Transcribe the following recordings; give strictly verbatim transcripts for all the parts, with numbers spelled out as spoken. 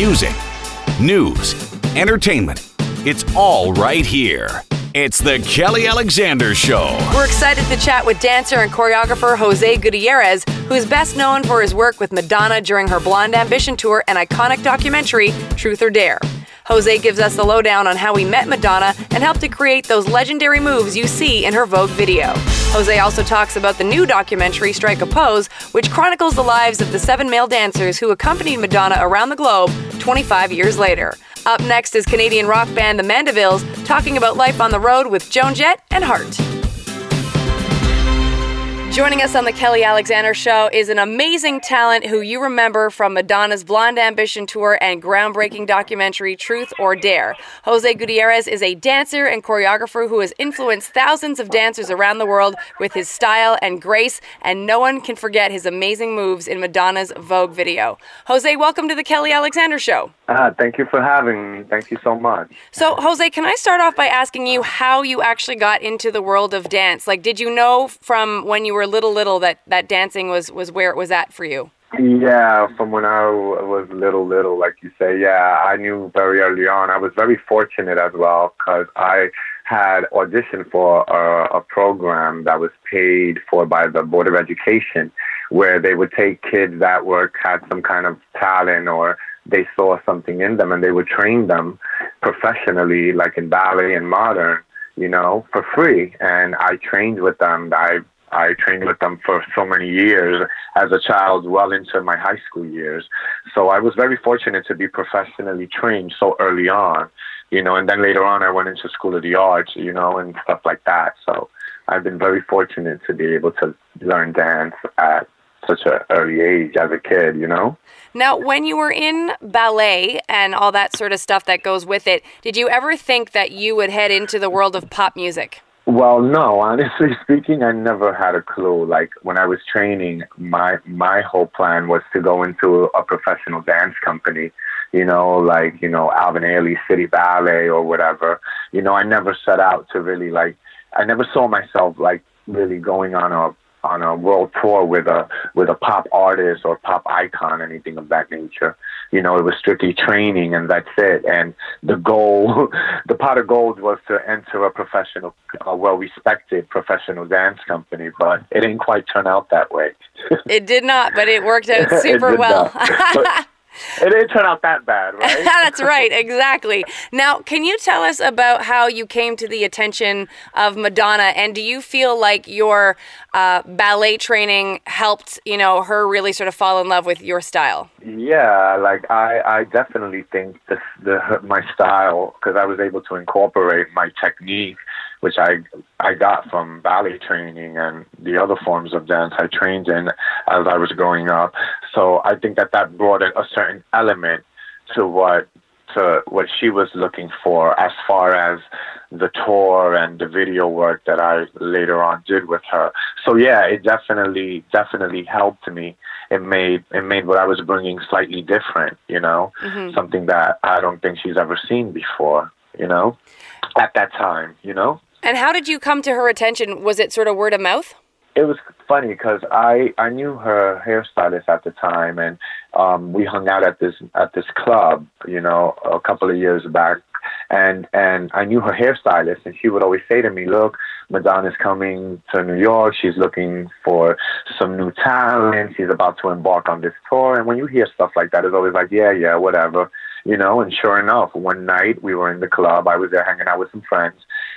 Music, news, entertainment. It's all right here. It's the Kelly Alexander Show. We're excited to chat with dancer and choreographer Jose Gutierrez, who is best known for his work with Madonna during her Blonde Ambition tour and iconic documentary, Truth or Dare. Jose gives us the lowdown on how he met Madonna and helped to create those legendary moves you see in her Vogue video. Jose also talks about the new documentary, Strike a Pose, which chronicles the lives of the seven male dancers who accompanied Madonna around the globe twenty-five years later. Up next is Canadian rock band The Mandevilles talking about life on the road with Joan Jett and Heart. Joining us on the Kelly Alexander Show is an amazing talent who you remember from Madonna's Blonde Ambition tour and groundbreaking documentary Truth or Dare. Jose Gutierrez is a dancer and choreographer who has influenced thousands of dancers around the world with his style and grace, and no one can forget his amazing moves in Madonna's Vogue video. Jose, welcome to the Kelly Alexander Show. Ah, thank you for having me. Thank you so much. So, Jose, can I start off by asking you how you actually got into the world of dance? Like, did you know from when you were little, little that, that dancing was, was where it was at for you? Yeah, from when I was little, little, like you say, yeah, I knew very early on. I was very fortunate as well because I had auditioned for a, a program that was paid for by the Board of Education, where they would take kids that were had some kind of talent or they saw something in them and they would train them professionally, like in ballet and modern, you know, for free. And I trained with them. I I trained with them for so many years as a child, well into my high school years. So I was very fortunate to be professionally trained so early on, you know, and then later on I went into School of the Arts, you know, and stuff like that. So I've been very fortunate to be able to learn dance at such an early age as a kid, you know? Now, when you were in ballet and all that sort of stuff that goes with it, did you ever think that you would head into the world of pop music? Well, no, honestly speaking, I never had a clue. Like when I was training, my my whole plan was to go into a professional dance company, you know, like, you know, Alvin Ailey City Ballet or whatever. You know, I never set out to really like, I never saw myself like really going on a on a world tour with a with a pop artist or pop icon, anything of that nature. You know, it was strictly training and that's it. And the goal, the pot of gold was to enter a professional, a well-respected professional dance company, but it didn't quite turn out that way. It did not, but it worked out super well. It didn't turn out that bad, right? That's right, exactly. Now, can you tell us about how you came to the attention of Madonna, and do you feel like your uh, ballet training helped, you know, her really sort of fall in love with your style? Yeah, like I, I definitely think the, the my style, because I was able to incorporate my technique, which I I got from ballet training and the other forms of dance I trained in as I was growing up. So I think that that brought a certain element to what to what she was looking for as far as the tour and the video work that I later on did with her. So yeah, it definitely definitely helped me. It made it made what I was bringing slightly different, you know, mm-hmm. something that I don't think she's ever seen before, you know, at that time, you know. And how did you come to her attention? Was it sort of word of mouth? It was funny because I, I knew her hairstylist at the time, and um, we hung out at this at this club, you know, a couple of years back, and and I knew her hairstylist, and she would always say to me, "Look, Madonna's coming to New York. She's looking for some new talent. She's about to embark on this tour." And when you hear stuff like that, it's always like, "Yeah, yeah, whatever," you know. And sure enough, one night we were in the club. I was there hanging out with some friends.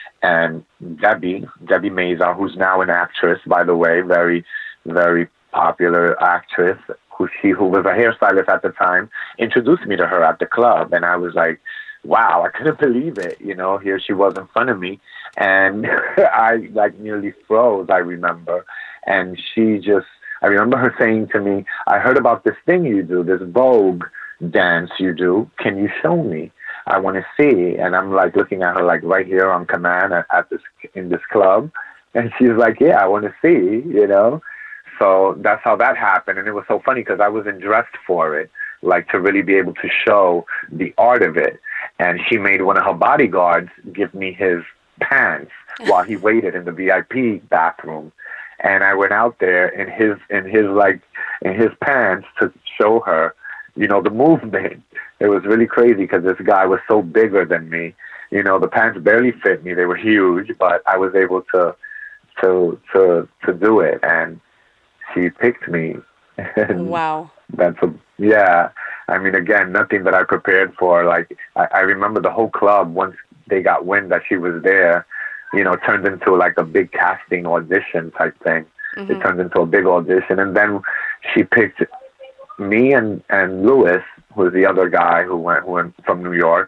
And Debbie, Debbie Mazar, who's now an actress, by the way, very, very popular actress, who she who was a hairstylist at the time, introduced me to her at the club. And I was like, wow, I couldn't believe it. You know, here she was in front of me. And I like nearly froze, I remember. And she just, I remember her saying to me, "I heard about this thing you do, this Vogue dance you do. Can you show me? I want to see." And I'm like looking at her like right here on command at, at this in this club, and she's like, "Yeah, I want to see," you know. So that's how that happened, and it was so funny because I wasn't dressed for it, like to really be able to show the art of it. And she made one of her bodyguards give me his pants while he waited in the V I P bathroom, and I went out there in his in his like in his pants to show her you know, the movement. It was really crazy because this guy was so bigger than me. You know, the pants barely fit me. They were huge, but I was able to to to to do it, and she picked me. Wow. That's a, yeah. I mean, again, nothing that I prepared for. Like, I, I remember the whole club, once they got wind that she was there, you know, turned into like a big casting audition type thing. Mm-hmm. It turned into a big audition. And then she picked me and, and Lewis, who was the other guy who went, who went from New York.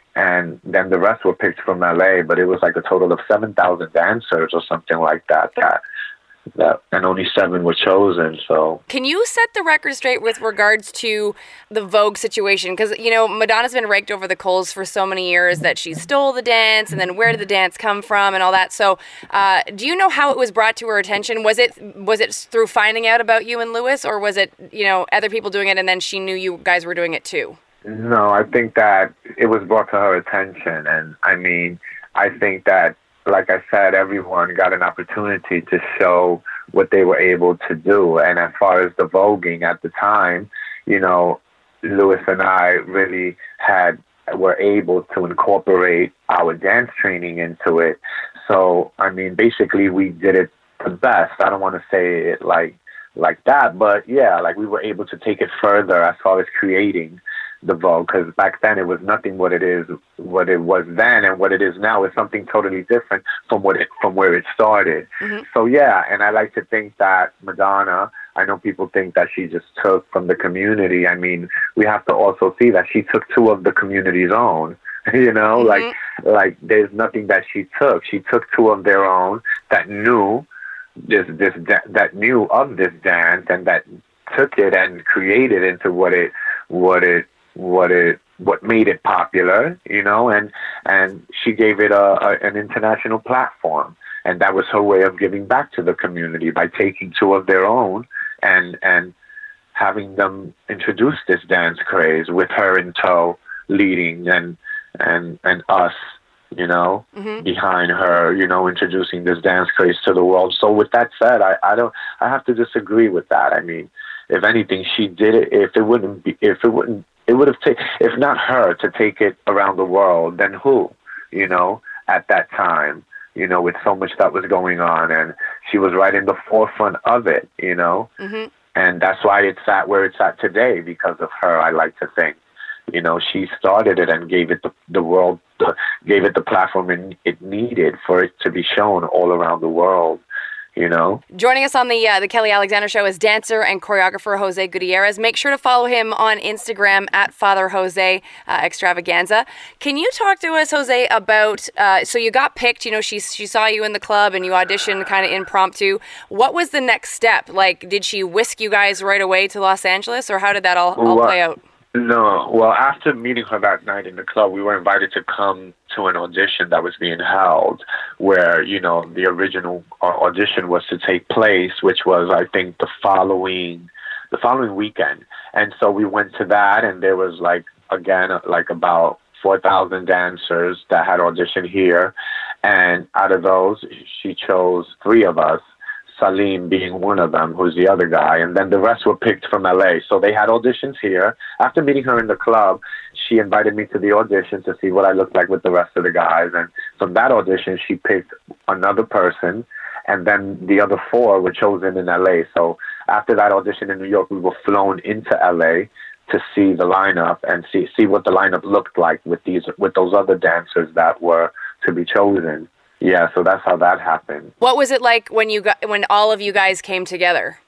And then the rest were picked from L A, but it was like a total of seven thousand dancers or something like that. that That, and only seven were chosen. So, can you set the record straight with regards to the Vogue situation? Because, you know, Madonna's been raked over the coals for so many years that she stole the dance, and then where did the dance come from, and all that. So, uh, do you know how it was brought to her attention? Was it was it through finding out about you and Lewis, or was it, you know, other people doing it, and then she knew you guys were doing it too? No, I think that it was brought to her attention, and I mean, I think that, like I said, everyone got an opportunity to show what they were able to do. And as far as the voguing at the time, you know, Lewis and I really had, were able to incorporate our dance training into it. So, I mean, basically we did it the best. I don't want to say it like, like that, but yeah, like we were able to take it further as far as creating the Vogue, because back then it was nothing what it is, what it was then, and what it is now is something totally different from what it, from where it started. Mm-hmm. So yeah, and I like to think that Madonna, I know people think that she just took from the community. I mean, we have to also see that she took two of the community's own. You know, mm-hmm. like like there's nothing that she took. She took two of their own that knew this this that knew of this dance, and that took it and created into what it what it. what it what made it popular, you know, and and she gave it a, a an international platform, and that was her way of giving back to the community by taking two of their own and and having them introduce this dance craze with her in tow, leading and and and us, you know, mm-hmm. behind her, you know, introducing this dance craze to the world. So with that said, I, I don't I have to disagree with that. I mean, if anything, she did it. If it wouldn't be, if it wouldn't. It would have taken, if not her, to take it around the world, then who, you know, at that time, you know, with so much that was going on. And she was right in the forefront of it, you know. Mm-hmm. And that's why it's at where it's at today, because of her, I like to think. You know, she started it and gave it the, the world, the, gave it the platform it, it needed for it to be shown all around the world. You know, joining us on the uh, the Kelly Alexander Show is dancer and choreographer Jose Gutierrez. Make sure to follow him on Instagram at Father Jose uh, Extravaganza. Can you talk to us, Jose, about uh, so you got picked? You know, she she saw you in the club and you auditioned kind of impromptu. What was the next step? Like, did she whisk you guys right away to Los Angeles, or how did that all, all well, play out? No, well, after meeting her that night in the club, we were invited to come to an audition that was being held where, you know, the original audition was to take place, which was, I think, the following, the following weekend. And so we went to that, and there was like, again, like about four thousand dancers that had auditioned here. And out of those, she chose three of us, Salim being one of them, who's the other guy, and then the rest were picked from L A. So they had auditions here. After meeting her in the club, she invited me to the audition to see what I looked like with the rest of the guys. And from that audition, she picked another person, and then the other four were chosen in L A. So after that audition in New York, we were flown into L A to see the lineup and see see what the lineup looked like with these with those other dancers that were to be chosen. Yeah, so that's how that happened. What was it like when you got when all of you guys came together?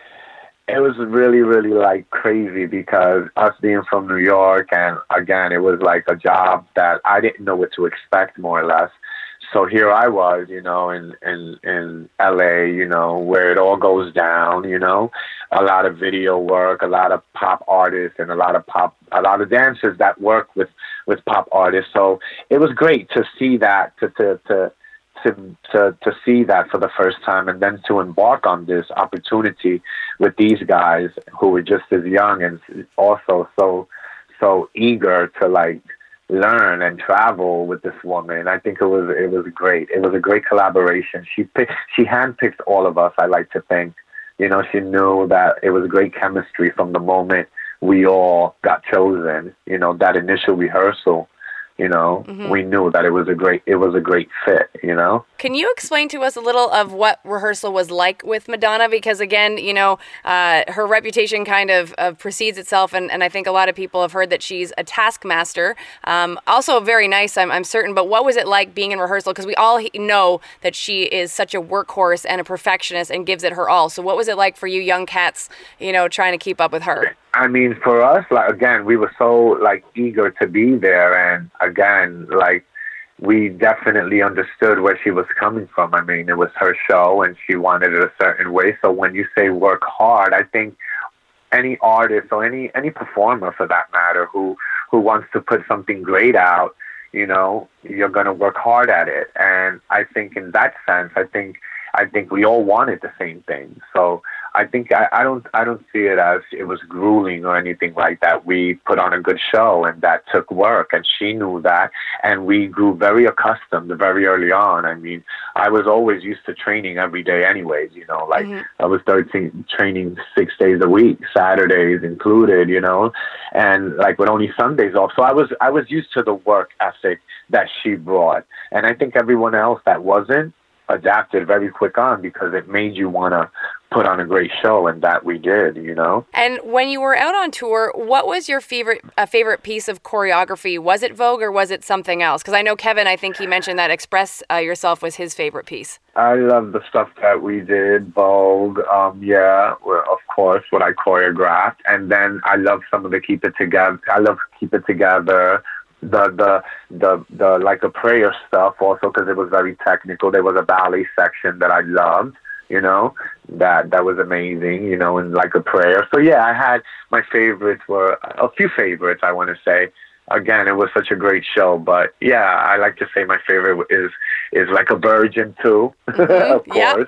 It was really, really like crazy because us being from New York, and again, it was like a job that I didn't know what to expect, more or less. So here I was, you know, in, in, in L A, you know, where it all goes down, you know, a lot of video work, a lot of pop artists, and a lot of pop, a lot of dancers that work with, with pop artists. So it was great to see that, to, to, to, to, to, to see that for the first time, and then to embark on this opportunity with these guys who were just as young and also so, so eager to like, learn and travel with this woman. I think it was it was great. It was a great collaboration. She picked, she handpicked all of us, I like to think. You know, she knew that it was great chemistry from the moment we all got chosen. You know, that initial rehearsal, you know, mm-hmm. we knew that it was a great, it was a great fit, you know? Can you explain to us a little of what rehearsal was like with Madonna? Because again, you know, uh, her reputation kind of, of precedes itself, and, and I think a lot of people have heard that she's a taskmaster. Um, also very nice, I'm, I'm certain, but what was it like being in rehearsal? Because we all know that she is such a workhorse and a perfectionist and gives it her all. So what was it like for you young cats, you know, trying to keep up with her? I mean, for us, like, again, we were so, like, eager to be there. And, again, like, we definitely understood where she was coming from. I mean, it was her show, and she wanted it a certain way. So when you say work hard, I think any artist or any, any performer, for that matter, who, who wants to put something great out, you know, you're going to work hard at it. And I think in that sense, I think I think we all wanted the same thing. So I think I, I don't I don't see it as it was grueling or anything like that. We put on a good show, and that took work, and she knew that, and we grew very accustomed very early on. I mean, I was always used to training every day anyways, you know, like mm-hmm. I was thirteen training six days a week, Saturdays included, you know, and like with only Sundays off. So I was I was used to the work ethic that she brought, and I think everyone else that wasn't adapted very quick on, because it made you want to put on a great show, and that we did, you know. And when you were out on tour, what was your favorite uh, favorite piece of choreography? Was it Vogue or was it something else? Because I know Kevin, I think he mentioned that Express uh, Yourself was his favorite piece. I love the stuff that we did, Vogue, um, yeah, well, of course, what I choreographed. And then I love some of the Keep It Together. I love Keep It Together. The, the the the like a prayer stuff also, because it was very technical. There was a ballet section that I loved, you know, that that was amazing, you know, and like a prayer. So yeah, I had my favorites were a few favorites, I want to say. Again, it was such a great show, but yeah, I like to say my favorite is is Like a Virgin too, mm-hmm. of course.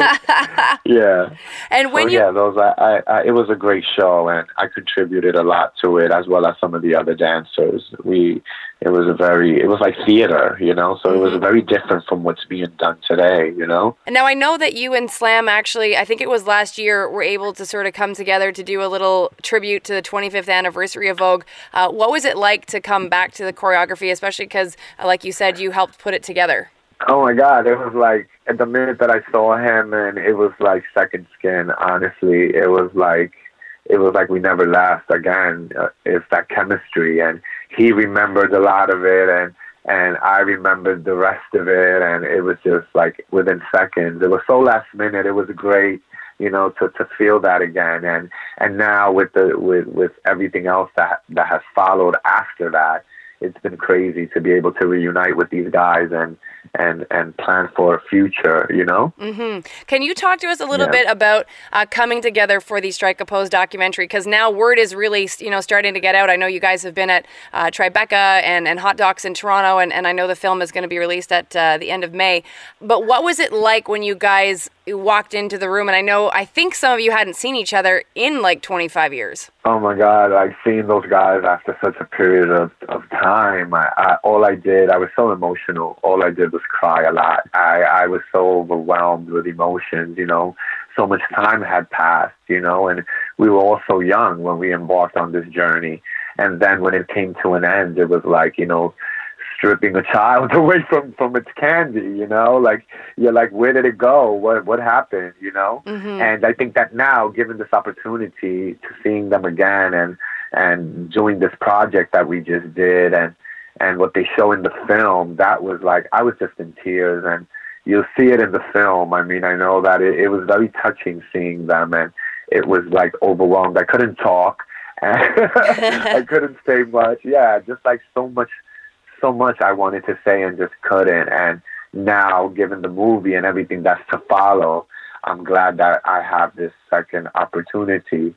Yeah. yeah. And when so, you yeah, those I, I, I it was a great show, and I contributed a lot to it, as well as some of the other dancers. We it was a very it was like theater, you know, so mm-hmm. it was very different from what's being done today, you know. And now I know that you and Slam actually, I think it was last year, were able to sort of come together to do a little tribute to the twenty-fifth anniversary of Vogue. Uh, what was it like to come back to the choreography, especially because, uh, like you said, you helped put it together? Oh my God, it was like, at the minute that I saw him, and it was like second skin, honestly. It was like, it was like we never left again. Uh, it's that chemistry, and he remembered a lot of it, and, and I remembered the rest of it, and it was just like within seconds. It was so last minute, it was great, you know, to, to feel that again. And, and now with the, with, with everything else that, that has followed after that, it's been crazy to be able to reunite with these guys and, and, and plan for a future, you know? Mm-hmm. Can you talk to us a little yeah. bit about uh, coming together for the Strike a Pose documentary? Because now word is really, you know, starting to get out. I know you guys have been at uh, Tribeca and, and Hot Docs in Toronto, and, and I know the film is going to be released at uh, the end of May. But what was it like when you guys walked into the room? And I know, I think some of you hadn't seen each other in like twenty-five years. Oh my God, I've seen those guys after such a period of, of time. I, I, all I did, I was so emotional. All I did was cry a lot. I, I was so overwhelmed with emotions, you know. So much time had passed, you know, and we were all so young when we embarked on this journey. And then when it came to an end, it was like, you know, stripping a child away from, from its candy, you know, like, you're like, where did it go? What what happened, you know? Mm-hmm. And I think that now, given this opportunity to seeing them again and, and doing this project that we just did and, and what they show in the film, that was like, I was just in tears, and you'll see it in the film. I mean, I know that it, it was very touching seeing them, and it was like overwhelmed. I couldn't talk, and I couldn't say much. Yeah, just like so much so much I wanted to say and just couldn't. And now, given the movie and everything that's to follow, I'm glad that I have this second opportunity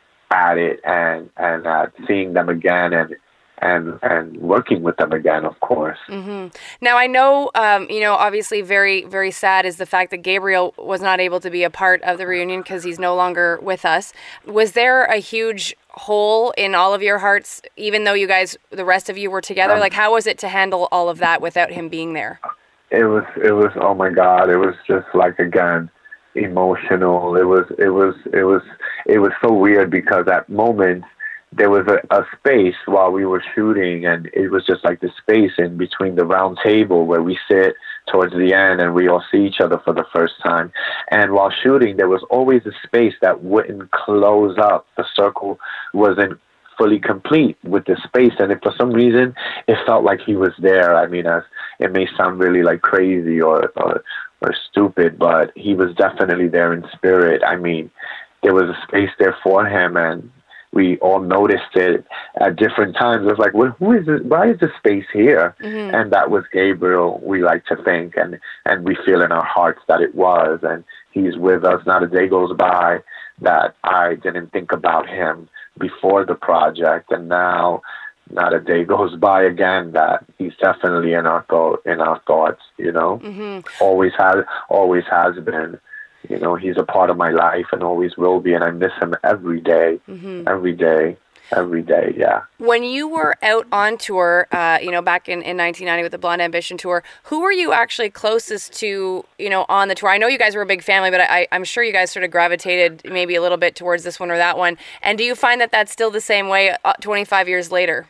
at it, and and uh, seeing them again and and and working with them again, of course. Mm-hmm. Now, I know, um, you know, obviously very, very sad is the fact that Gabriel was not able to be a part of the reunion because he's no longer with us. Was there a huge hole in all of your hearts, even though you guys, the rest of you were together? Um, like, how was it to handle all of that without him being there? It was, it was, oh my God, it was just like, again, emotional. It was, it was, it was, it was so weird because at moments there was a, a space while we were shooting, and it was just like the space in between the round table where we sit towards the end and we all see each other for the first time. And while shooting, there was always a space that wouldn't close up. The circle wasn't fully complete with the space, and if for some reason it felt like he was there. I mean, as it may sound really like crazy or, or or stupid, but he was definitely there in spirit. I mean, there was a space there for him, and we all noticed it at different times. It was like, well, who is it? Why is this space here? Mm-hmm. And that was Gabriel, we like to think, and, and we feel in our hearts that it was, and he's with us. Not a day goes by that I didn't think about him before the project, and now not a day goes by again that he's definitely in our thought, in our thoughts, you know. Mm-hmm. Always has, always has been. You know, he's a part of my life and always will be, and I miss him every day, mm-hmm. every day, every day, yeah. When you were out on tour, uh, you know, back in, in nineteen ninety with the Blonde Ambition tour, who were you actually closest to, you know, on the tour? I know you guys were a big family, but I, I'm sure you guys sort of gravitated maybe a little bit towards this one or that one. And do you find that that's still the same way uh, twenty-five years later?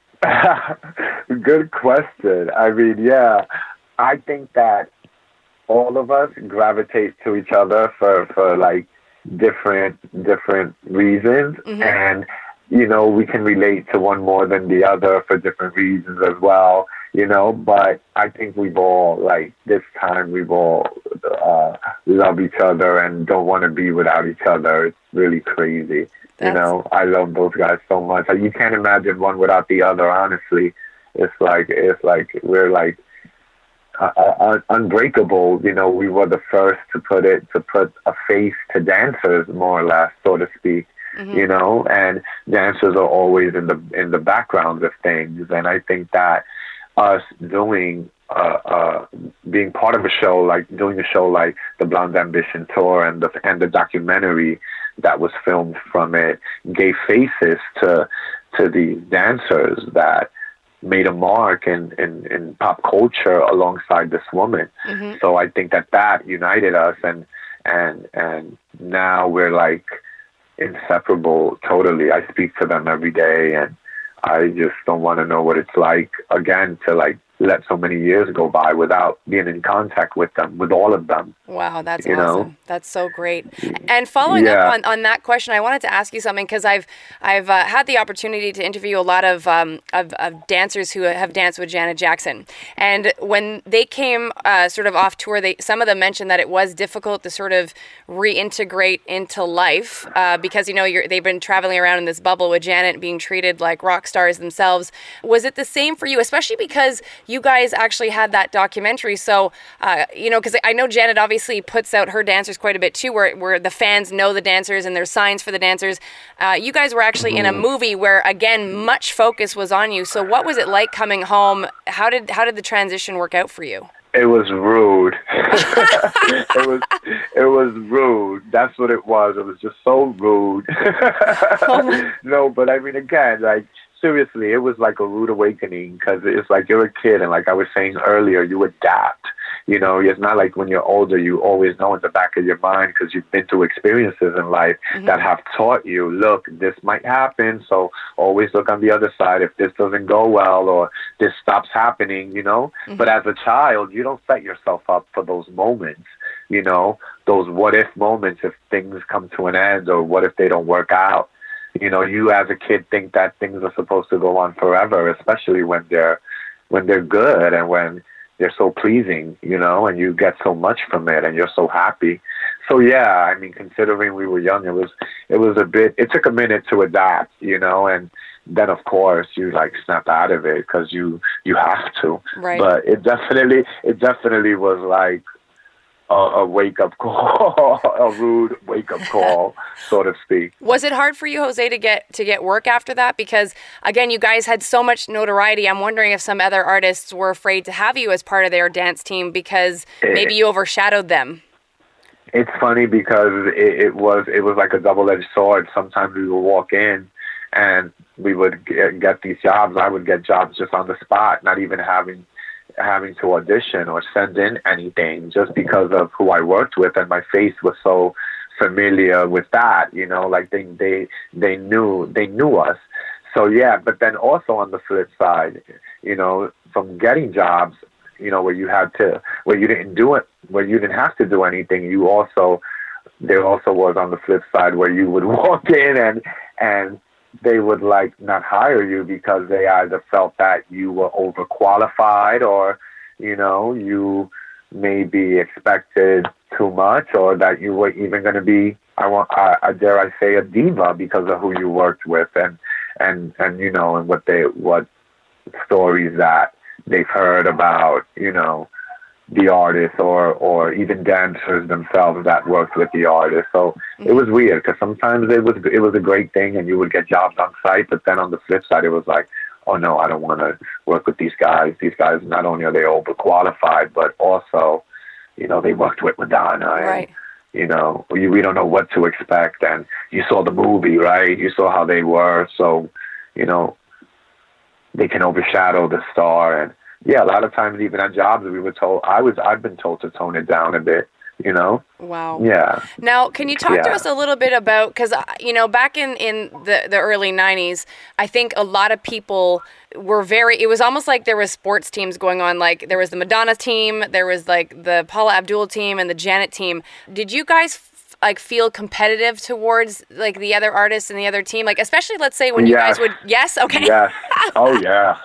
Good question. I mean, yeah, I think that all of us gravitate to each other for, for like different different reasons, mm-hmm. and you know, we can relate to one more than the other for different reasons as well, you know. But I think we've all, like, this time we've all uh, love each other and don't want to be without each other. It's really crazy. That's... You know, I love those guys so much. You can't imagine one without the other, honestly. It's like, it's like, we're like, Uh, uh, unbreakable. You know, we were the first to put it, to put a face to dancers, more or less, so to speak. Mm-hmm. You know, and dancers are always in the in the background of things, and I think that us doing uh, uh, being part of a show, like doing a show like the Blonde Ambition tour and the and the documentary that was filmed from it, gave faces to to these dancers that made a mark in, in, in pop culture alongside this woman. Mm-hmm. So I think that that united us, and and and now we're like inseparable totally. I speak to them every day, and I just don't want to know what it's like again to like let so many years go by without being in contact with them, with all of them. Wow, that's you awesome. Know? That's so great. And following yeah. up on, on that question, I wanted to ask you something, because I've I've uh, had the opportunity to interview a lot of, um, of of dancers who have danced with Janet Jackson. And when they came uh, sort of off tour, they some of them mentioned that it was difficult to sort of reintegrate into life uh, because, you know, you're, they've been traveling around in this bubble with Janet, being treated like rock stars themselves. Was it the same for you, especially because you guys actually had that documentary? So, uh, you know, because I know Janet obviously puts out her dancers quite a bit too, where where the fans know the dancers and there's signs for the dancers. Uh, you guys were actually mm-hmm. in a movie where, again, much focus was on you. So what was it like coming home? How did how did the transition work out for you? It was rude. it was it was rude. That's what it was. It was just so rude. oh no, but I mean, again, like, seriously, it was like a rude awakening, because it's like you're a kid, and like I was saying earlier, you adapt. You know, it's not like when you're older, you always know in the back of your mind, because you've been through experiences in life mm-hmm. that have taught you, look, this might happen, so always look on the other side if this doesn't go well or this stops happening, you know. Mm-hmm. But as a child, you don't set yourself up for those moments, you know, those what-if moments if things come to an end, or what if they don't work out. You know, you as a kid think that things are supposed to go on forever, especially when they're when they're good and when they're so pleasing, you know, and you get so much from it and you're so happy. So yeah, I mean, considering we were young, it was it was a bit. It took a minute to adapt, you know, and then of course you like snap out of it because you you have to. Right. But it definitely it definitely was like a, a wake-up call, a rude wake-up call, so to speak. Was it hard for you, Jose, to get to get work after that? Because, again, you guys had so much notoriety. I'm wondering if some other artists were afraid to have you as part of their dance team because maybe you overshadowed them. It's funny because it, it was it was like a double-edged sword. Sometimes we would walk in and we would get, get these jobs. I would get jobs just on the spot, not even having having to audition or send in anything, just because of who I worked with, and my face was so familiar with that, you know, like they they they knew they knew us. so yeah, but then also on the flip side, you know, from getting jobs, you know, where you had to, where you didn't do it, where you didn't have to do anything, you also, there also was on the flip side where you would walk in and, and they would like not hire you because they either felt that you were overqualified or, you know, you maybe expected too much or that you were even going to be, I want, I, I dare I say, a diva because of who you worked with and, and, and, you know, and what they, what stories that they've heard about, you know, the artists or, or even dancers themselves that worked with the artist. So mm-hmm. it was weird because sometimes it was, it was a great thing and you would get jobs on site, but then on the flip side, it was like, oh no, I don't want to work with these guys. These guys, not only are they overqualified, but also, you know, they worked with Madonna and, right. you know, we, we don't know what to expect. And you saw the movie, right? You saw how they were. So, you know, they can overshadow the star. And yeah, a lot of times even at jobs we were told, I was, I've been told to tone it down a bit, you know? Wow. Yeah. Now, can you talk yeah. to us a little bit about, because, you know, back in, in the, the early nineties, I think a lot of people were very, it was almost like there was sports teams going on. Like there was the Madonna team, there was like the Paula Abdul team and the Janet team. Did you guys like feel competitive towards like the other artists and the other team? Like, especially let's say when you yes. guys would, yes? Okay. Yes. Oh yeah.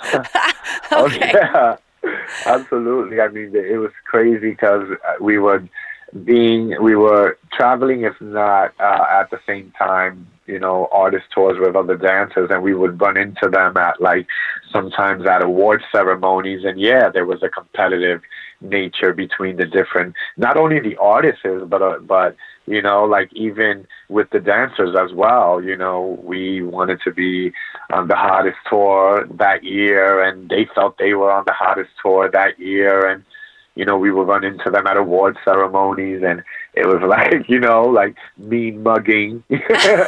Oh okay. yeah. Absolutely. I mean, it was crazy because we would being, we were traveling, if not uh, at the same time, you know, artist tours with other dancers, and we would run into them at like sometimes at award ceremonies. And yeah, there was a competitive nature between the different, not only the artists, but uh, but you know, like even with the dancers as well. You know, we wanted to be on the hottest tour that year, and they felt they were on the hottest tour that year, and you know, we would run into them at award ceremonies, and it was like, you know, like mean mugging, you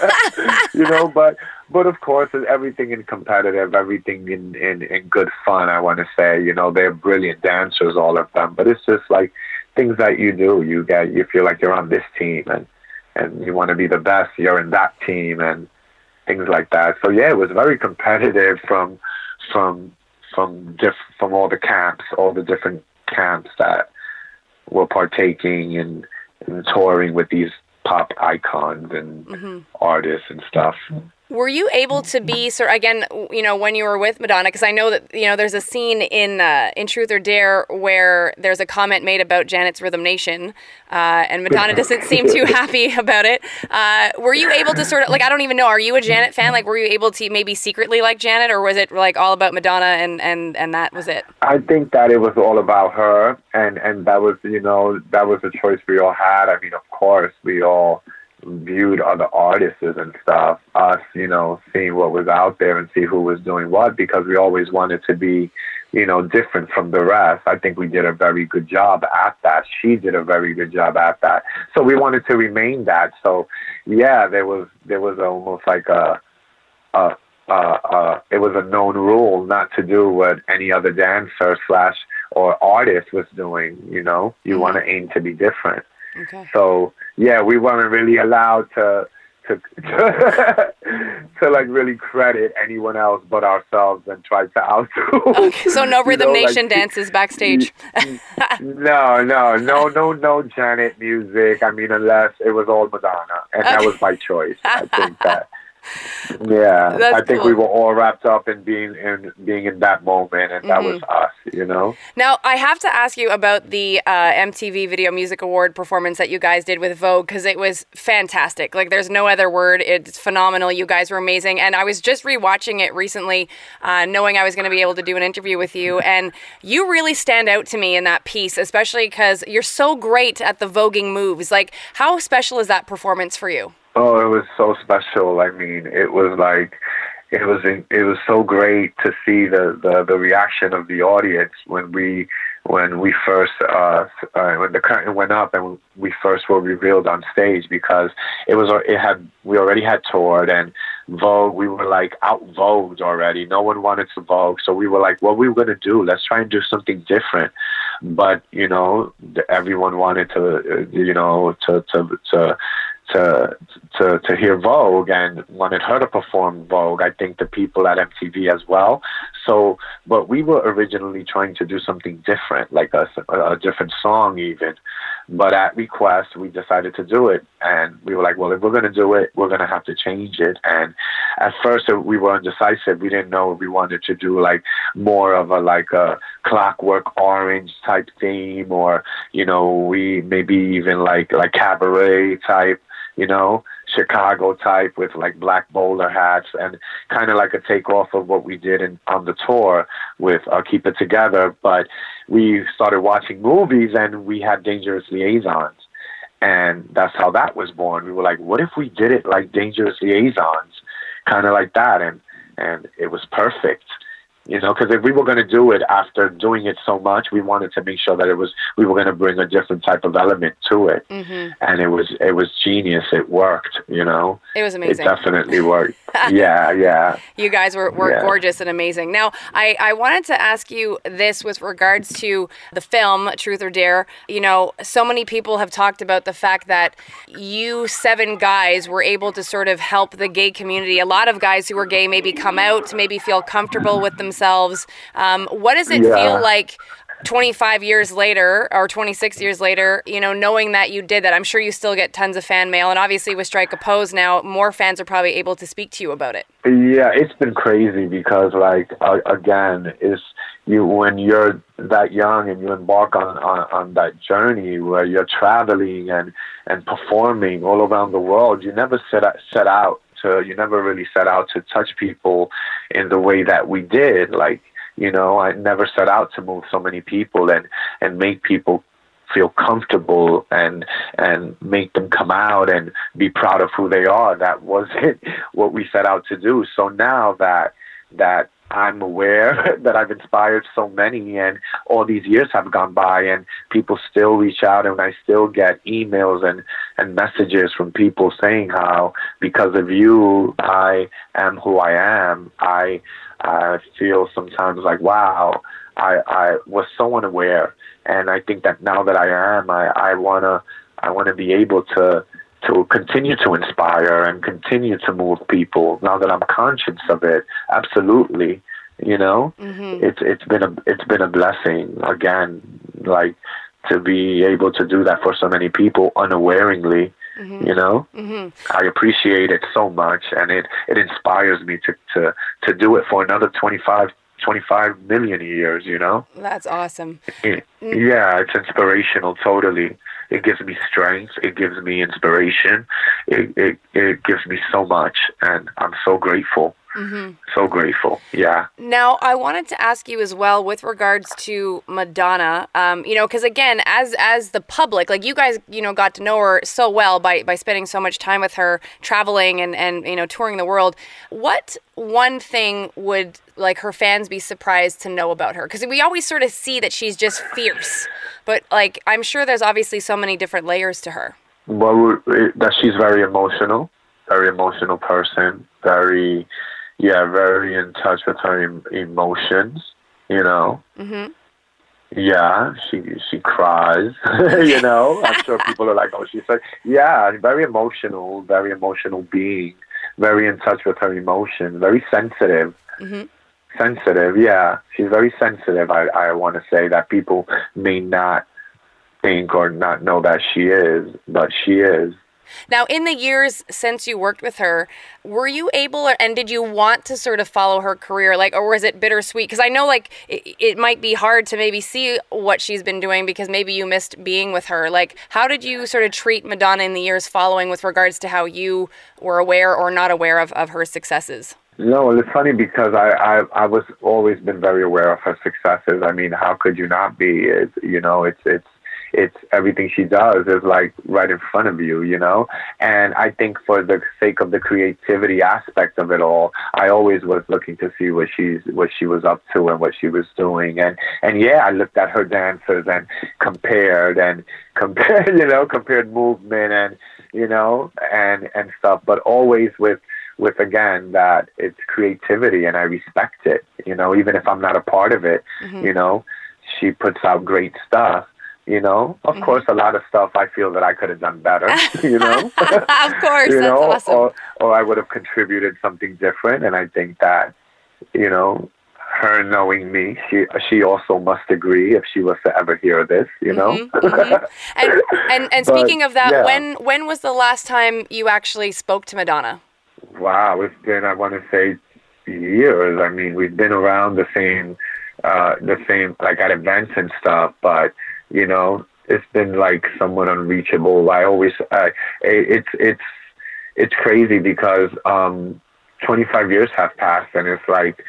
know, but, but of course, everything in competitive, everything in, in, in good fun, I want to say, you know, they're brilliant dancers, all of them, but it's just like things that you do, you get, you feel like you're on this team and, and you want to be the best, you're in that team and things like that. So yeah, it was very competitive from, from, from diff, from all the camps, all the different camps that were partaking in, in touring with these pop icons and mm-hmm. artists and stuff. Were you able to be, sort again, you know, when you were with Madonna, because I know that, you know, there's a scene in uh, in Truth or Dare where there's a comment made about Janet's Rhythm Nation, uh, and Madonna doesn't seem too happy about it. Uh, were you able to sort of, like, I don't even know, are you a Janet fan? Like, were you able to maybe secretly like Janet, or was it, like, all about Madonna and, and, and that was it? I think that it was all about her, and, and that was, you know, that was a choice we all had. I mean, of course, we all viewed other artists and stuff, us, you know, seeing what was out there and see who was doing what, because we always wanted to be, you know, different from the rest. I think we did a very good job at that. She did a very good job at that. So we wanted to remain that. So yeah, there was, there was almost like a, a, a, a it was a known rule not to do what any other dancer slash or artist was doing, you know, you mm-hmm. want to aim to be different. Okay. So yeah, we weren't really allowed to to to, to like really credit anyone else but ourselves and try to outdo. Okay, so no Rhythm you know, Nation like, dances backstage. no, no, no, no, no Janet music. I mean, unless it was all Madonna, and okay. that was my choice. I think that. Yeah, That's I think cool. we were all wrapped up in being in being in that moment, and that mm-hmm. was us, you know. Now, I have to ask you about the uh, M T V Video Music Award performance that you guys did with Vogue, because it was fantastic. Like, there's no other word. It's phenomenal. You guys were amazing, and I was just rewatching it recently, uh, knowing I was going to be able to do an interview with you, and you really stand out to me in that piece, especially because you're so great at the voguing moves. Like, how special is that performance for you? Oh, it was so special. I mean, it was like, it was it was so great to see the, the, the reaction of the audience when we when we first uh, uh, when the curtain went up and we first were revealed on stage, because it was it had we already had toured and Vogue, we were like out Vogued already. No one wanted to Vogue, so we were like, what we were gonna do? Let's try and do something different. But you know, everyone wanted to, you know, to to to. to to to hear Vogue and wanted her to perform Vogue. I think the people at M T V as well. So, but we were originally trying to do something different, like a, a different song even. But at request, we decided to do it. And we were like, well, if we're going to do it, we're going to have to change it. And at first, we were undecisive. We didn't know if we wanted to do like more of a like a Clockwork Orange type theme, or, you know, we maybe even like like cabaret type, you know, Chicago type with like black bowler hats, and kind of like a takeoff of what we did in, on the tour with uh, Keep It Together. But we started watching movies and we had Dangerous Liaisons. And that's how that was born. We were like, what if we did it like Dangerous Liaisons? Kind of like that. And, and it was perfect. You know, because if we were going to do it after doing it so much, we wanted to make sure that it was, we were going to bring a different type of element to it. Mm-hmm. And it was, it was genius. It worked, you know. It was amazing. It definitely worked. yeah, yeah. You guys were, were yeah. gorgeous and amazing. Now, I, I wanted to ask you this with regards to the film, Truth or Dare. You know, so many people have talked about the fact that you seven guys were able to sort of help the gay community. A lot of guys who were gay maybe come out to maybe feel comfortable with themselves. Um, what does it yeah. feel like twenty-five years later or twenty-six years later, you know, knowing that you did that? I'm sure you still get tons of fan mail, and obviously with Strike a Pose now, more fans are probably able to speak to you about it. Yeah, it's been crazy because, like, uh, again, is you when you're that young and you embark on, on, on that journey where you're traveling and, and performing all around the world, you never set set out to, you never really set out to touch people in the way that we did. Like, you know, I never set out to move so many people and, and make people feel comfortable and and make them come out and be proud of who they are. That wasn't what we set out to do. So now that that I'm aware that I've inspired so many, and all these years have gone by and people still reach out, and I still get emails and, and messages from people saying how because of you I am who I am. I I feel sometimes like, wow, I, I was so unaware. And I think that now that I am, I, I wanna I wanna be able to to continue to inspire and continue to move people now that I'm conscious of it. Absolutely. You know, mm-hmm. it's it's been a it's been a blessing again, like to be able to do that for so many people unawareingly. Mm-hmm. You know, mm-hmm. I appreciate it so much, and it, it inspires me to, to, to do it for another twenty-five, twenty-five million years, you know? That's awesome. It, yeah, it's inspirational, totally. It gives me strength. It gives me inspiration. It, it, it gives me so much, and I'm so grateful. Mm-hmm. So grateful, yeah. Now, I wanted to ask you as well with regards to Madonna, um, you know, because again, as as the public, like you guys, you know, got to know her so well by, by spending so much time with her, traveling and, and, you know, touring the world. What one thing would, like, her fans be surprised to know about her? Because we always sort of see that she's just fierce, but, like, I'm sure there's obviously so many different layers to her. Well, that she's very emotional, very emotional person, very... Yeah, very in touch with her em- emotions, you know. Mm-hmm. Yeah, she she cries, you know. I'm sure people are like, oh, she's like, yeah, very emotional, very emotional being, very in touch with her emotions, very sensitive. Mm-hmm. Sensitive, yeah. She's very sensitive, I, I want to say, that people may not think or not know that she is, but she is. Now, in the years since you worked with her, were you able, or, and did you want to sort of follow her career, like, or was it bittersweet? Because I know, like, it, it might be hard to maybe see what she's been doing because maybe you missed being with her. Like, how did you sort of treat Madonna in the years following with regards to how you were aware or not aware of, of her successes? No, it's funny because I, I I was always been very aware of her successes. I mean, how could you not be? It's, you know, it's it's. It's everything she does is like right in front of you, you know? And I think for the sake of the creativity aspect of it all, I always was looking to see what she's, what she was up to and what she was doing. And, and yeah, I looked at her dancers and compared and compared, you know, compared movement and, you know, and, and stuff, but always with, with, again, that it's creativity and I respect it, you know, even if I'm not a part of it, mm-hmm. you know, she puts out great stuff. You know, of mm-hmm. course, a lot of stuff I feel that I could have done better, you know. Of course, you that's know? awesome. Or, or I would have contributed something different. And I think that, you know, her knowing me, she she also must agree if she was to ever hear this, you know. Mm-hmm, mm-hmm. And and, and speaking but, of that, yeah. when when was the last time you actually spoke to Madonna? Wow, it's been, I want to say, years. I mean, we've been around the same, uh, the same, like at events and stuff, but, you know, it's been like somewhat unreachable. I always, I, it's, it's, it's crazy because, um, twenty-five years have passed and it's like,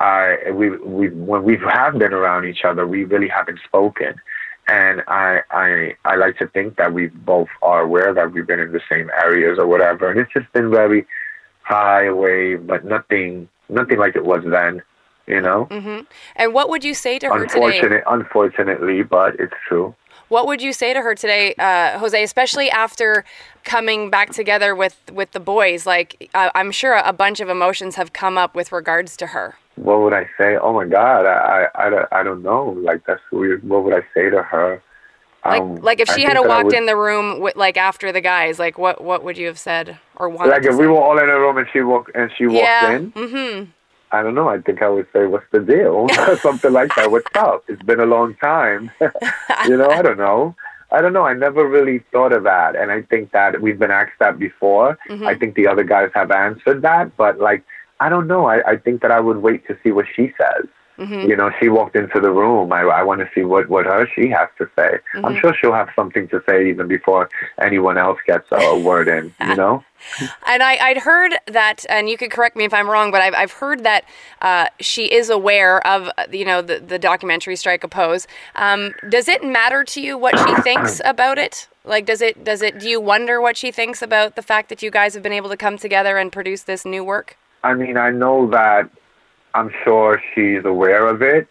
I, we, we, when we have been around each other, we really haven't spoken. And I, I, I like to think that we both are aware that we've been in the same areas or whatever. And it's just been very high wave, but nothing, nothing like it was then. You know? Mm-hmm. And what would you say to her Unfortunate, today? Unfortunately, but it's true. What would you say to her today, uh, Jose, especially after coming back together with, with the boys? Like, uh, I'm sure a bunch of emotions have come up with regards to her. What would I say? Oh, my God. I, I, I, don't, I don't know. Like, that's weird. What would I say to her? Like, um, like if she I had walked would, in the room with, like after the guys, like what, what would you have said or wanted Like to if say? we were all in a room and she walked and she walked yeah. in. Mm-hmm. I don't know. I think I would say, "What's the deal?" Something like that. What's up? It's been a long time. you know, I don't know. I don't know. I never really thought of that, and I think that we've been asked that before. Mm-hmm. I think the other guys have answered that, but like, I don't know. I, I think that I would wait to see what she says. Mm-hmm. You know, she walked into the room. I, I want to see what, what her she has to say. Mm-hmm. I'm sure she'll have something to say even before anyone else gets a word in, you know? And I, I'd heard that, and you could correct me if I'm wrong, but I've, I've heard that uh, she is aware of, you know, the, the documentary Strike a Pose. Um, does it matter to you what she thinks about it? Like, does it, does it, do you wonder what she thinks about the fact that you guys have been able to come together and produce this new work? I mean, I know that I'm sure she's aware of it.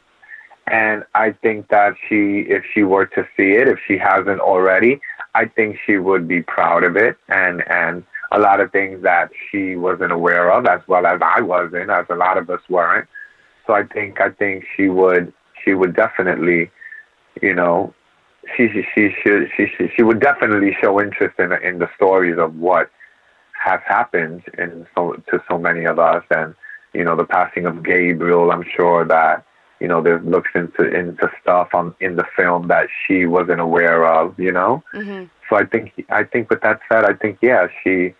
And I think that she, if she were to see it, if she hasn't already, I think she would be proud of it. And, and a lot of things that she wasn't aware of, as well as I wasn't, as a lot of us weren't. So I think, I think she would, she would definitely, you know, she, she, she should, she, she, she would definitely show interest in, in the stories of what has happened in so, to so many of us. And, you know, the passing of Gabriel, I'm sure that, you know, there's looks into into stuff on in the film that she wasn't aware of, you know. Mm-hmm. So I think I think with that said, I think yeah, she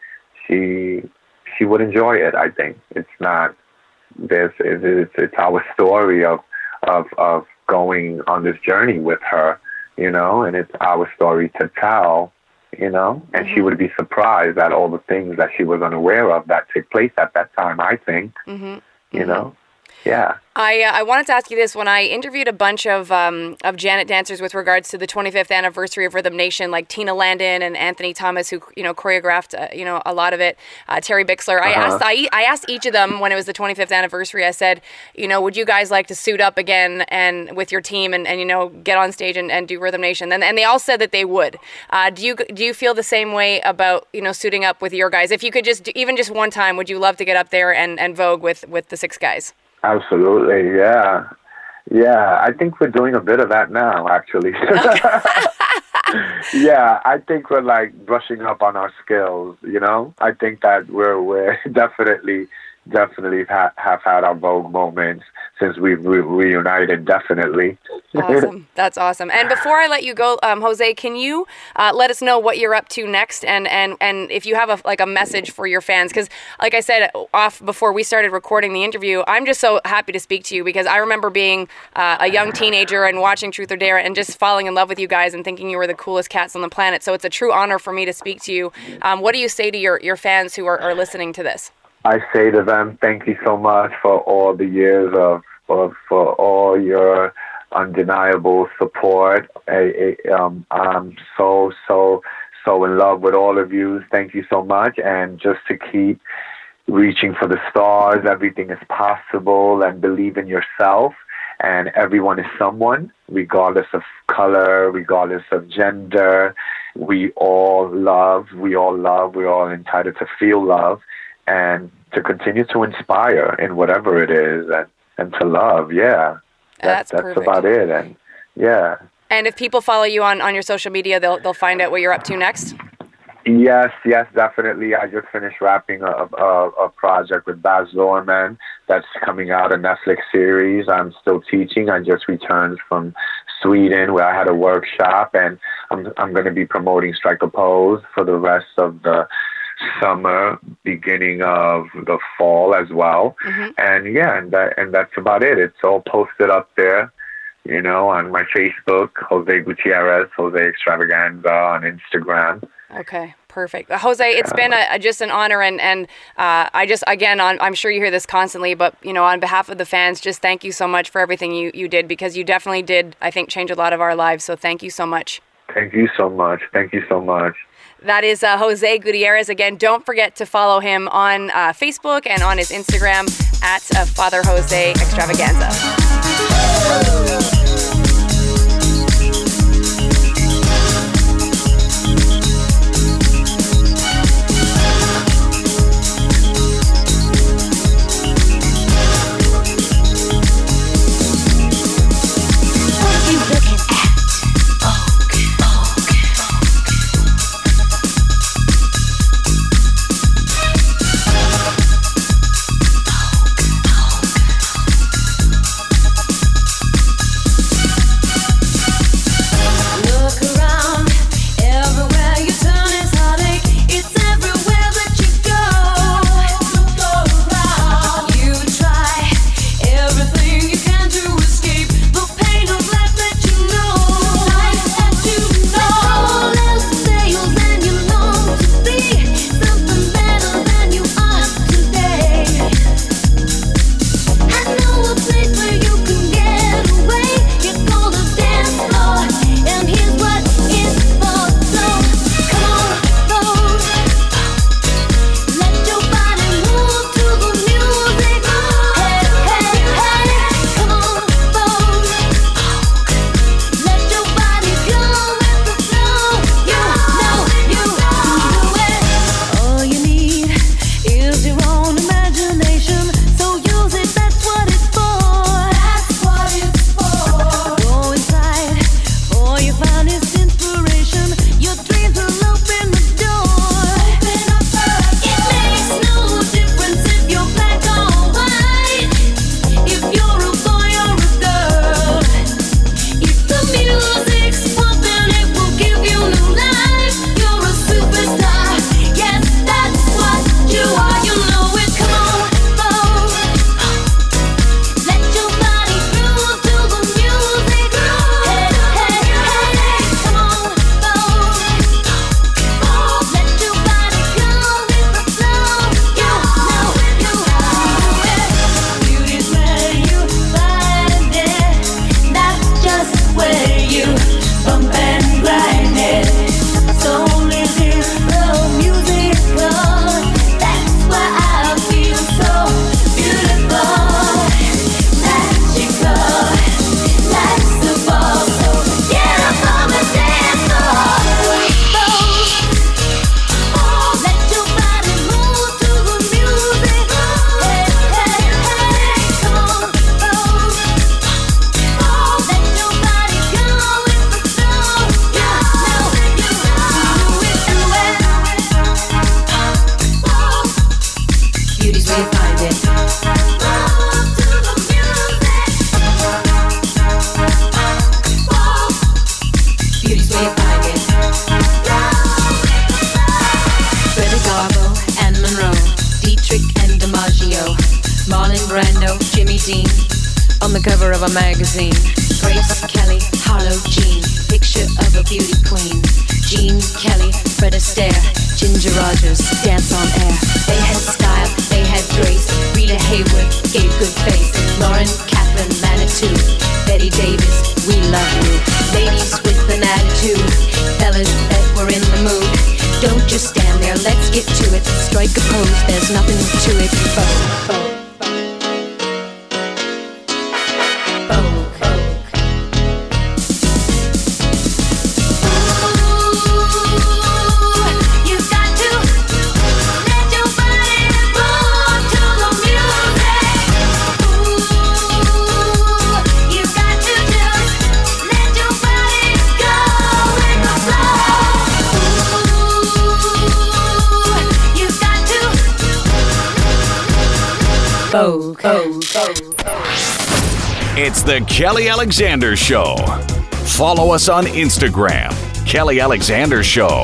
she she would enjoy it. I think it's not this it's it's our story of of of going on this journey with her, you know, and it's our story to tell. You know, and mm-hmm. she would be surprised at all the things that she was unaware of that took place at that time, I think. Mm-hmm. You mm-hmm. know? Yeah. I uh, I wanted to ask you this. When I interviewed a bunch of um, of Janet dancers with regards to the twenty-fifth anniversary of Rhythm Nation, like Tina Landon and Anthony Thomas, who you know choreographed uh, you know a lot of it, uh, Terry Bixler. Uh-huh. I asked I, I asked each of them when it was the twenty-fifth anniversary. I said, you know, would you guys like to suit up again and with your team and, and you know get on stage and, and do Rhythm Nation? And and they all said that they would. Uh, do you do you feel the same way about you know suiting up with your guys? If you could just do, even just one time, would you love to get up there and, and vogue with with the six guys? Absolutely, yeah. Yeah, I think we're doing a bit of that now, actually. Yeah, I think we're like brushing up on our skills, you know? I think that we're, we're definitely, definitely ha- have had our Vogue moments since we've re- reunited, definitely. Awesome. That's awesome. And before I let you go, um, Jose, can you uh, let us know what you're up to next and, and, and if you have a, like a message for your fans? Because like I said off before we started recording the interview, I'm just so happy to speak to you because I remember being uh, a young teenager and watching Truth or Dare and just falling in love with you guys and thinking you were the coolest cats on the planet. So it's a true honor for me to speak to you. Um, what do you say to your, your fans who are, are listening to this? I say to them, thank you so much for all the years of, of for all your undeniable support. I, I, um, I'm so, so, so in love with all of you. Thank you so much. And just to keep reaching for the stars, everything is possible, and believe in yourself. And everyone is someone, regardless of color, regardless of gender. We all love, we all love, we're all entitled to feel love. And to continue to inspire in whatever it is, and, and to love, yeah. That's, that's perfect. about it. And yeah. And if people follow you on, on your social media, they'll they'll find out what you're up to next? Yes, yes, definitely. I just finished wrapping a, a, a project with Baz Luhrmann that's coming out, a Netflix series. I'm still teaching. I just returned from Sweden where I had a workshop, and I'm I'm going to be promoting Strike a Pose for the rest of the summer, beginning of the fall as well. Mm-hmm. And yeah, and that and that's about it. It's all posted up there, you know, on my Facebook, Jose Gutierrez, Jose Extravaganza, on Instagram. Okay, perfect. Jose, it's been a, a, just an honor, and, and uh, I just, again, on, I'm sure you hear this constantly, but, you know, on behalf of the fans, just thank you so much for everything you, you did, because you definitely did, I think, change a lot of our lives, so thank you so much. Thank you so much. Thank you so much. That is uh, Jose Gutierrez. Again, don't forget to follow him on uh, Facebook and on his Instagram at uh, Father Jose Extravaganza. On the cover of a magazine, Grace Kelly, Harlow Jean, picture of a beauty queen. Jean Kelly, Fred Astaire, Ginger Rogers, dance on air. They had style, they had grace. Rita Hayworth gave good face. Lauren Catherine Manitou, Betty Davis, we love you. Ladies with an attitude, fellas that were in the mood. Don't just stand there, let's get to it. Strike a pose, there's nothing to it. Vogue, vogue. Body Coke, Coke, Coke. It's the Kelly Alexander Show. Follow us on Instagram, Kelly Alexander Show.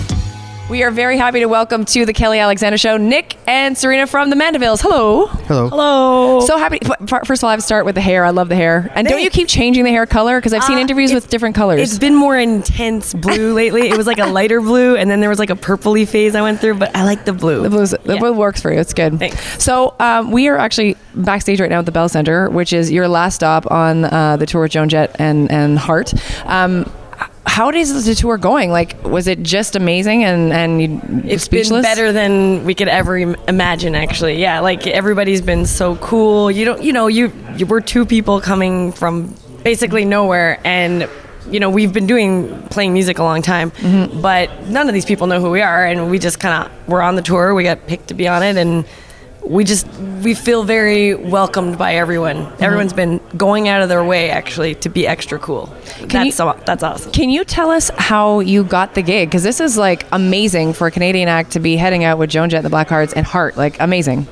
We are very happy to welcome to the Kelly Alexander Show, Nick and Serena from the Mandevilles. Hello. Hello. Hello. So happy. First of all, I have to start with the hair. I love the hair. And don't you keep changing the hair color? Because I've seen Uh, interviews it's- with different colors. It's been more intense blue lately. It was like a lighter blue, and then there was like a purpley phase I went through, but I like the blue. The blues, the Yeah. blue works for you. It's good. Thanks. So um, we are actually backstage right now at the Bell Center, which is your last stop on uh, the tour with Joan Jett and and Hart. Um, how is the tour going? Like, was it just amazing and and you It's speechless? been better than we could ever im- imagine, actually. Yeah, like everybody's been so cool. You don't, you know, you, you we're two people coming from basically nowhere, and you know we've been doing playing music a long time, Mm-hmm. but none of these people know who we are, and we just kind of we're on the tour. We got picked to be on it, and we just we feel very welcomed by everyone. Mm-hmm. Everyone's been going out of their way actually to be extra cool. That's you- so, that's awesome. Can you tell us how you got the gig? Because this is like amazing for a Canadian act to be heading out with Joan Jett, the Blackhearts, and Hart. Like amazing.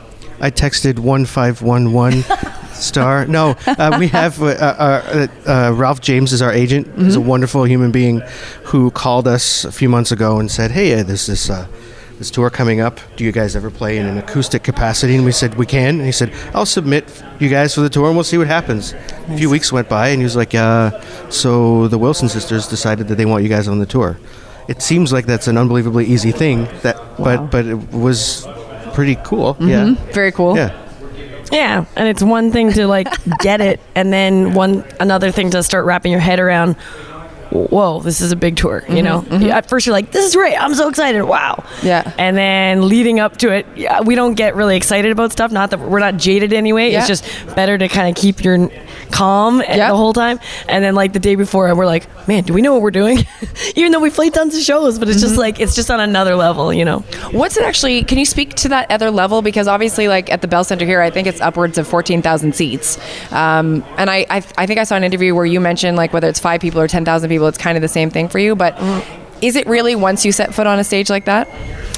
I texted one five one one star. No, uh, we have uh, uh, uh, Ralph James is our agent. Mm-hmm. He's a wonderful human being who called us a few months ago and said, "Hey, uh, there's this uh, this tour coming up. Do you guys ever play in an acoustic capacity?" And we said, "We can." And he said, "I'll submit you guys for the tour and we'll see what happens." A few weeks went by and he was like, uh, "So the Wilson sisters decided that they want you guys on the tour." It seems like that's an unbelievably easy thing. That, but but it was pretty cool. Yeah. Very cool. Yeah. Yeah, and it's one thing to like get it, and then one another thing to start wrapping your head around. Whoa, this is a big tour, you know? At first you're like, this is great, I'm so excited, wow. Yeah. And then leading up to it, yeah, we don't get really excited about stuff, not that we're not jaded anyway, Yeah. it's just better to kind of keep your calm Yeah. the whole time. And then like the day before, we're like, man, do we know what we're doing? Even though we played tons of shows, but it's just like, it's just on another level, you know? What's it actually? Can you speak to that other level? Because obviously, like at the Bell Center here, I think it's upwards of fourteen thousand seats. Um, and I, I, I think I saw an interview where you mentioned like whether it's five people or ten thousand people, it's kind of the same thing for you. But is it really once you set foot on a stage like that?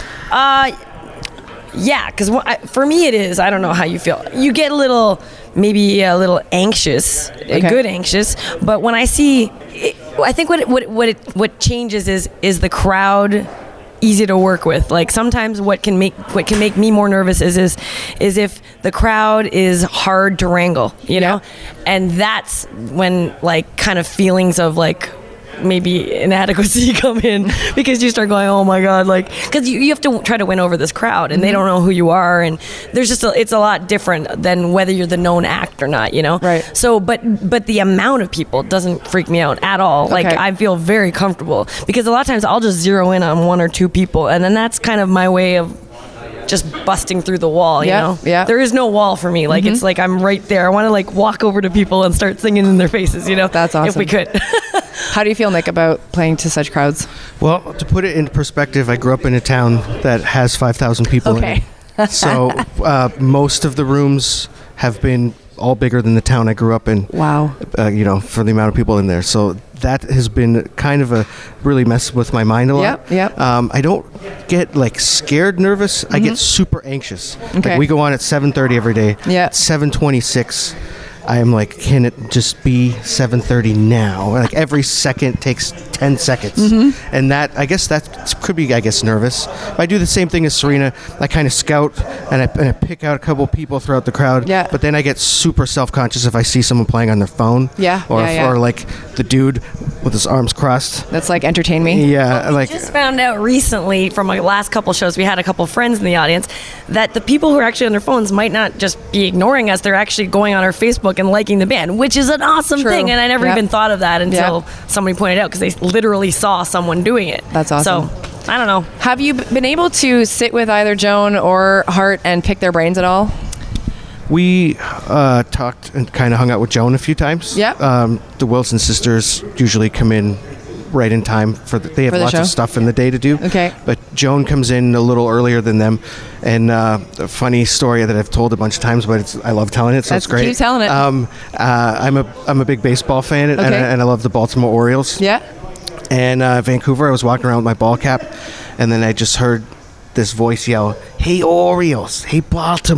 Uh, yeah, because for me it is. I don't know how you feel. You get a little, maybe a little anxious, Okay. good anxious. But when I see, it, I think what it, what what it, what changes is is the crowd easy to work with. Like sometimes what can make what can make me more nervous is is is if the crowd is hard to wrangle, you know, and that's when like kind of feelings of like maybe inadequacy come in because you start going, oh my god, like because you, you have to try to win over this crowd and they don't know who you are, and there's just a, it's a lot different than whether you're the known act or not, you know. Right. So but but the amount of people doesn't freak me out at all. Like Okay. I feel very comfortable because a lot of times I'll just zero in on one or two people, and then that's kind of my way of just busting through the wall, you Yeah, know? yeah. There is no wall for me. Like, it's like I'm right there. I want to, like, walk over to people and start singing in their faces, you know? That's If we awesome. could. How do you feel, Nick, about playing to such crowds? Well, to put it into perspective, I grew up in a town that has five thousand people Okay. in it. So uh, most of the rooms have been all bigger than the town I grew up in. Wow. Uh, you know, for the amount of people in there. So that has been kind of a really messed with my mind a lot. Yep, yep. Um, I don't get like scared nervous. I get super anxious. Okay. Like we go on at seven thirty every day. Yeah. seven twenty-six. I am like, can it just be seven thirty now? Like every second takes ten seconds. Mm-hmm. And that, I guess that could be, I guess, nervous. I do the same thing as Serena. I kind of scout and I, and I pick out a couple people throughout the crowd. Yeah. But then I get super self-conscious if I see someone playing on their phone. Yeah, Or, yeah, if, yeah. or like the dude with his arms crossed. That's like entertain me. Yeah. Like, just found out recently from our last couple shows, we had a couple friends in the audience, that the people who are actually on their phones might not just be ignoring us, they're actually going on our Facebook and liking the band, which is an awesome True. thing. And I never Yep. even thought of that until Yep. somebody pointed out, because they literally saw someone doing it. That's awesome. So, I don't know. Have you b- been able to sit with either Joan or Hart and pick their brains at all? we uh, talked and kind of hung out with Joan a few times. Yep. Um, the Wilson sisters usually come in right in time for the, they have For the lots show? of stuff in the day to do. Okay. But Joan comes in a little earlier than them, and uh, a funny story that I've told a bunch of times, but it's I love telling it, so That's- it's great. keep telling it. Um, uh, I'm a I'm a big baseball fan, and, Okay. and, I, and I love the Baltimore Orioles. Yeah. And uh, Vancouver, I was walking around with my ball cap, and then I just heard this voice yell, "Hey Orioles, hey Baltimore."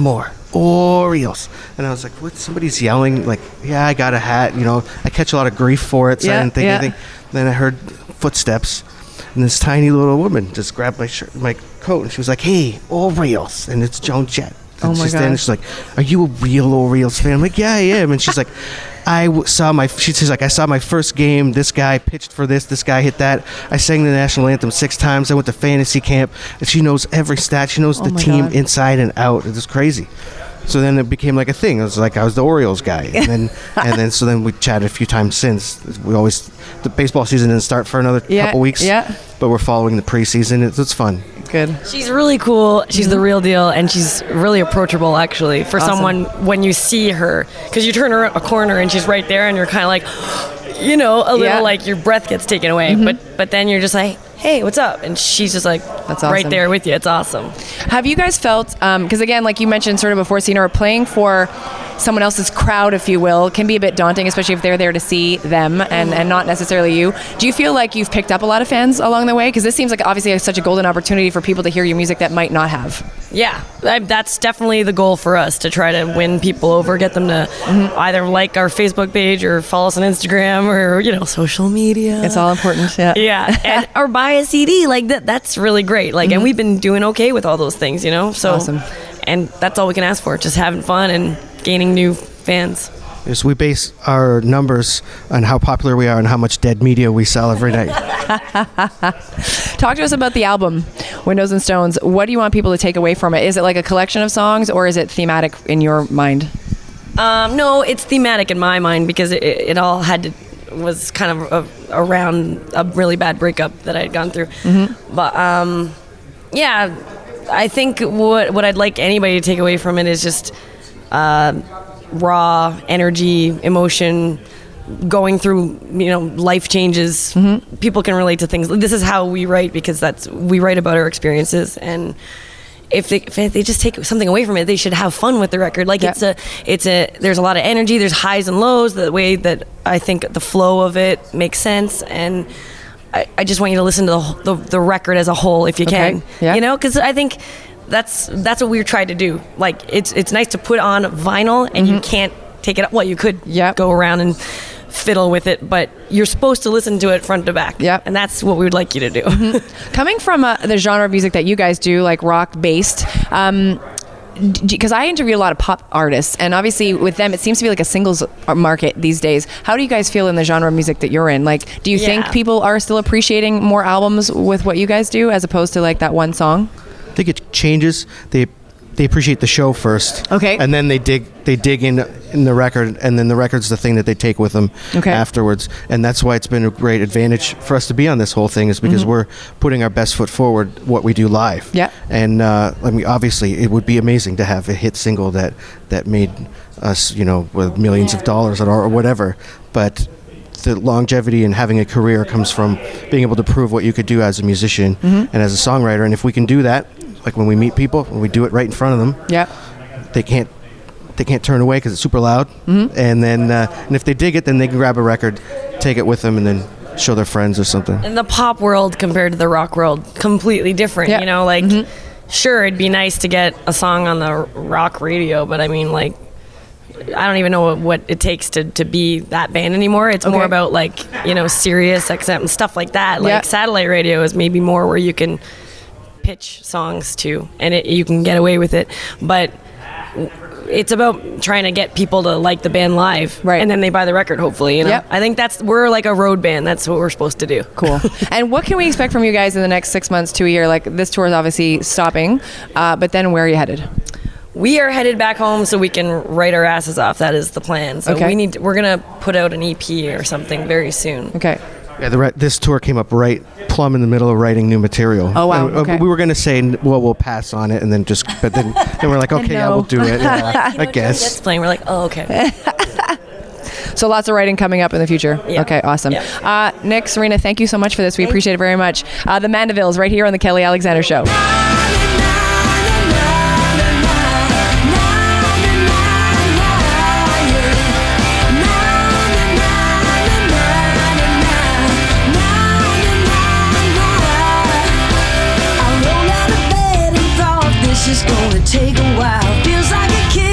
Orioles. And I was like, what? Somebody's yelling, like, yeah, I got a hat. You know, I catch a lot of grief for it, so Yeah, I didn't think yeah. anything. Then I heard footsteps, and this tiny little woman just grabbed my shirt, my coat, and she was like, hey, Orioles. And it's Joan Jett. Oh, And my she's standing, gosh. she's like, are you a real Orioles fan? I'm like, yeah, I am. And she's like, I w- saw my, she says like, I saw my first game. This guy pitched for this. This guy hit that. I sang the national anthem six times. I went to fantasy camp. And she knows every stat. She knows Oh the my team God. inside and out. It was crazy. So then it became like a thing. It was like I was the Orioles guy. And then, and then, so then we chatted a few times since. We always, the baseball season didn't start for another Yeah, couple weeks. yeah. But we're following the preseason. It's, it's fun. Good. She's really cool. She's the real deal, and she's really approachable, actually, for Awesome. someone when you see her. Because you turn around a corner and she's right there, and you're kind of like, you know, a little Yeah. like your breath gets taken away. But but then you're just like, hey, what's up? And she's just like, That's right awesome. there with you. It's awesome. Have you guys felt, because again, like you mentioned sort of before, Sina, playing for someone else's crowd, if you will, can be a bit daunting, especially if they're there to see them and, and not necessarily you. Do you feel like you've picked up a lot of fans along the way? Because this seems like obviously such a golden opportunity for people to hear your music that might not have. Yeah, I, that's definitely the goal for us, to try to win people over, get them to either like our Facebook page or follow us on Instagram or, you know, social media. It's all important, yeah. Yeah, and or buy a C D, like that. That's really great. Like, and we've been doing okay with all those things, you know. So, Awesome. and that's all we can ask for, just having fun and gaining new fans. Is we base our numbers on how popular we are and how much dead media we sell every night. Talk to us about the album, Windows and Stones. What do you want people to take away from it? Is it like a collection of songs, or is it thematic in your mind? Um, no, it's thematic in my mind because it, it all had to was kind of a, around a really bad breakup that I had gone through. But um, yeah, I think what what I'd like anybody to take away from it is just uh, raw energy, emotion, going through, you know, life changes. People can relate to things. This is how we write, because that's we write about our experiences. And if they, if they just take something away from it, they should have fun with the record. Like, Yeah. it's a it's a there's a lot of energy, there's highs and lows. The way that I think the flow of it makes sense, and I, I just want you to listen to the, wh- the the record as a whole if you Okay. can. Yeah. You know, because I think that's that's what we've tried to do. Like, it's it's nice to put on vinyl and you can't take it up. Well, you could Yep. go around and fiddle with it, but you're supposed to listen to it front to back. Yep. And that's what we would like you to do. Coming from uh, the genre of music that you guys do, like rock based, um, because I interview a lot of pop artists, and obviously with them, it seems to be like a singles market these days. How do you guys feel in the genre of music that you're in? Like, do you think Yeah. people are still appreciating more albums with what you guys do as opposed to like that one song? I think it changes. They they appreciate the show first. Okay. And then they dig they dig in in the record, and then the record's the thing that they take with them Okay. afterwards. And that's why it's been a great advantage for us to be on this whole thing, is because we're putting our best foot forward what we do live. Yeah. And uh, I mean, obviously, it would be amazing to have a hit single that that made us, you know, with millions of dollars or, or whatever. But the longevity and having a career comes from being able to prove what you could do as a musician and as a songwriter. And if we can do that, like when we meet people, when we do it right in front of them, Yeah. they can't they can't turn away because it's super loud. And then uh, and if they dig it, then they can grab a record, take it with them, and then show their friends or something. In the pop world compared to the rock world, completely different. Yeah. You know, like, sure, it'd be nice to get a song on the rock radio, but I mean, like, I don't even know what, what it takes to, to be that band anymore. It's Okay. more about, like, you know, Sirius X M and stuff like that. Like, Yeah. satellite radio is maybe more where you can pitch songs to, and it, you can get away with it. But it's about trying to get people to like the band live, Right. and then they buy the record, hopefully. You know, Yep. I think that's we're like a road band. That's what we're supposed to do. Cool. And what can we expect from you guys in the next six months to a year? Like, this tour is obviously stopping, uh, but then where are you headed? We are headed back home so we can write our asses off. That is the plan. So Okay. we need. We're gonna put out an E P or something very soon. Okay. Yeah, the re- this tour came up right plumb in the middle of writing new material. Oh, wow, And, uh, okay. we were going to say, n- well, we'll pass on it, and then just, but then, then we're like, okay, yeah, no. we'll do it. Yeah, I It's guess. playing. We're like, oh, okay. So lots of writing coming up in the future. Yeah. Okay, awesome. Yeah. Uh, Nick, Serena, thank you so much for this. We appreciate it very much. Uh, the Mandevilles right here on the Kelly Alexander Show. Take a while, feels like a kid.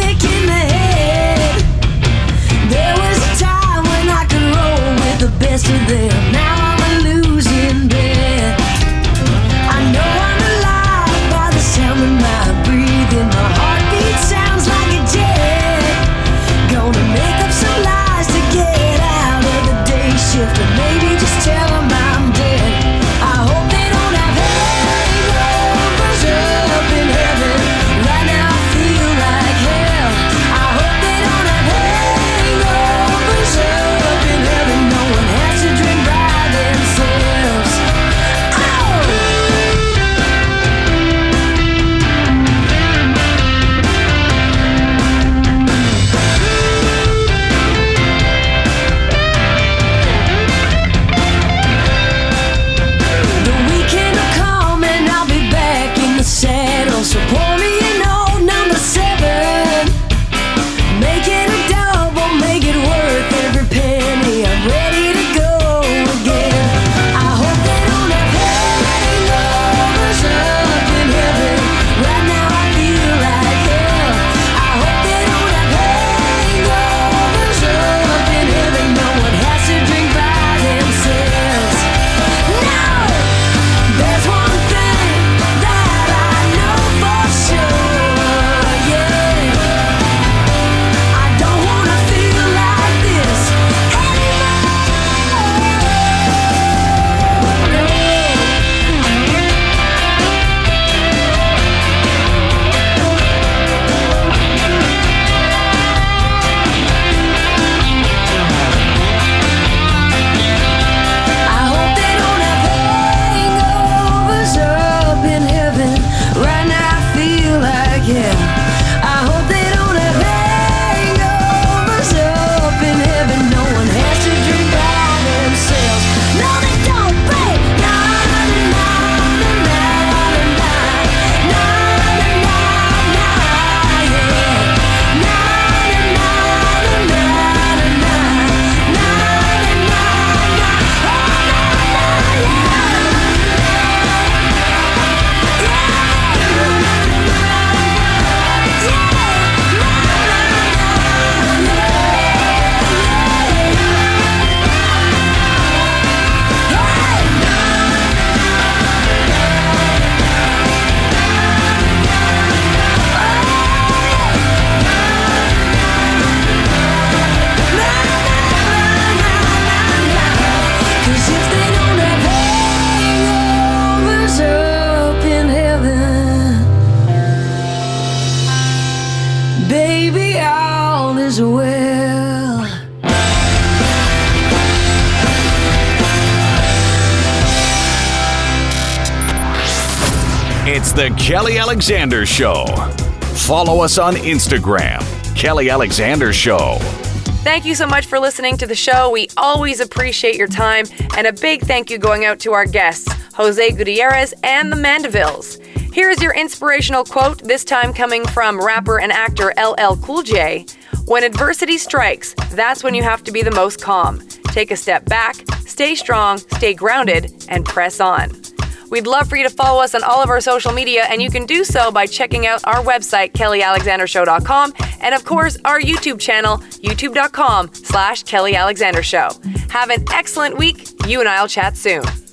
It's the Kelly Alexander Show. Follow us on Instagram, Kelly Alexander Show. Thank you so much for listening to the show. We always appreciate your time. And a big thank you going out to our guests, Jose Gutierrez and the Mandevilles. Here's your inspirational quote, this time coming from rapper and actor L L Cool J. When adversity strikes, that's when you have to be the most calm. Take a step back, stay strong, stay grounded, and press on. We'd love for you to follow us on all of our social media, and you can do so by checking out our website, kelly alexander show dot com, and of course, our YouTube channel, youtube dot com slash Kelly Alexander Show. Have an excellent week. You and I'll chat soon.